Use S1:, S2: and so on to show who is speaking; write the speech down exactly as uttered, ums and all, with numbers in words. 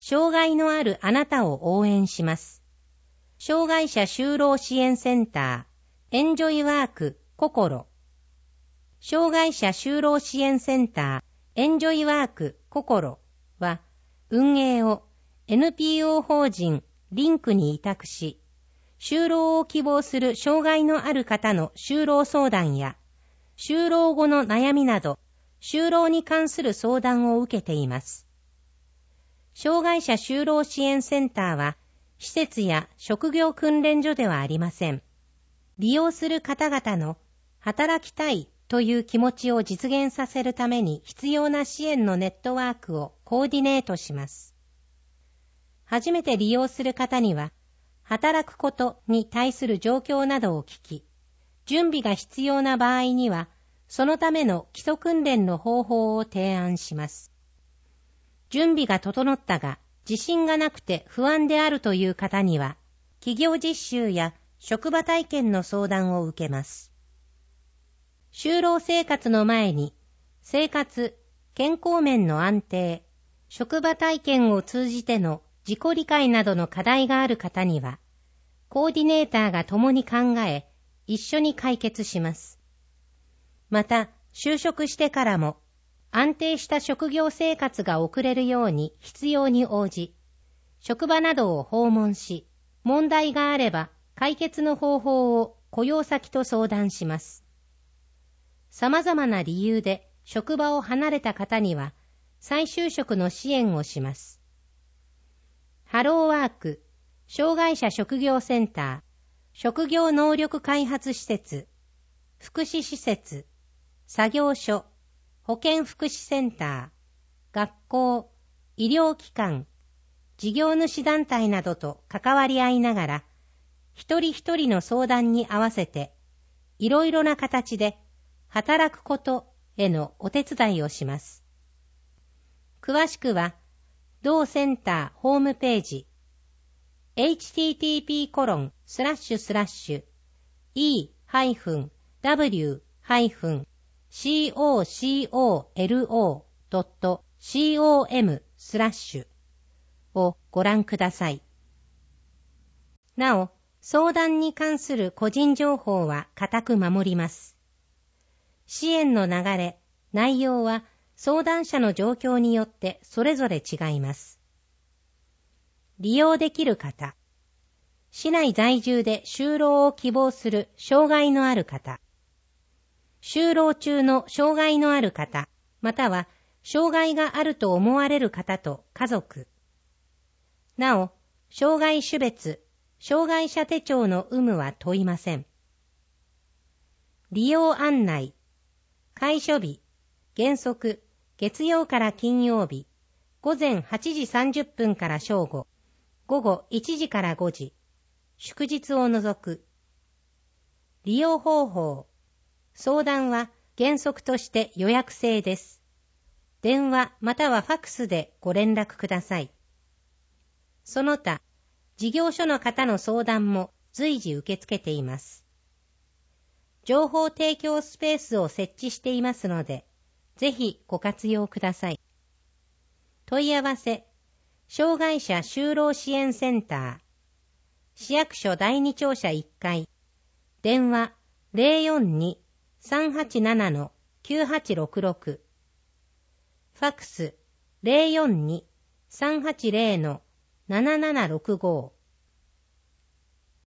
S1: 障害のあるあなたを応援します。障害者就労支援センター、エンジョイワーク心。障害者就労支援センター、エンジョイワーク心は、運営を エヌピーオー 法人リンクに委託し、就労を希望する障害のある方の就労相談や、就労後の悩みなど、就労に関する相談を受けています。障害者就労支援センターは、施設や職業訓練所ではありません。利用する方々の働きたいという気持ちを実現させるために必要な支援のネットワークをコーディネートします。初めて利用する方には、働くことに対する状況などを聞き、準備が必要な場合には、そのための基礎訓練の方法を提案します。準備が整ったが、自信がなくて不安であるという方には、企業実習や職場体験の相談を受けます。就労生活の前に、生活、健康面の安定、職場体験を通じての自己理解などの課題がある方には、コーディネーターが共に考え、一緒に解決します。また、就職してからも、安定した職業生活が送れるように必要に応じ、職場などを訪問し、問題があれば解決の方法を雇用先と相談します。様々な理由で職場を離れた方には、再就職の支援をします。ハローワーク、障害者職業センター、職業能力開発施設、福祉施設、作業所、保健福祉センター、学校、医療機関、事業主団体などと関わり合いながら、一人一人の相談に合わせて、いろいろな形で働くことへのお手伝いをします。詳しくは、同センターホームページ、エイチティーティーピーコロンスラッシュスラッシュイーハイフンダブリューハイフンシーオーシーオーエルオードットコムスラッシュをご覧ください。なお、相談に関する個人情報は固く守ります。支援の流れ、内容は相談者の状況によってそれぞれ違います。利用できる方、市内在住で就労を希望する障害のある方、就労中の障害のある方、または障害があると思われる方と家族。なお、障害種別、障害者手帳の有無は問いません。利用案内、開所日、原則、月曜から金曜日、午前はちじさんじゅっぷんから正午、午後いちじからごじ、祝日を除く。利用方法、相談は原則として予約制です。電話またはファクスでご連絡ください。その他、事業所の方の相談も随時受け付けています。情報提供スペースを設置していますので、ぜひご活用ください。問い合わせ、障害者就労支援センター、市役所だいに庁舎いっかい、電話 ゼロよんに さんはちなな きゅうはちろくろく、ファクス ゼロよんに さんはちゼロ ななななろくご